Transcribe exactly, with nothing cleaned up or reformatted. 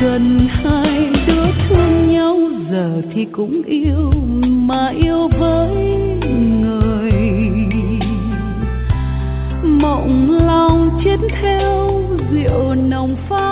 gần hai đứa thương nhau, giờ thì cũng yêu mà yêu với người. Mộng lòng chết theo rượu nồng pha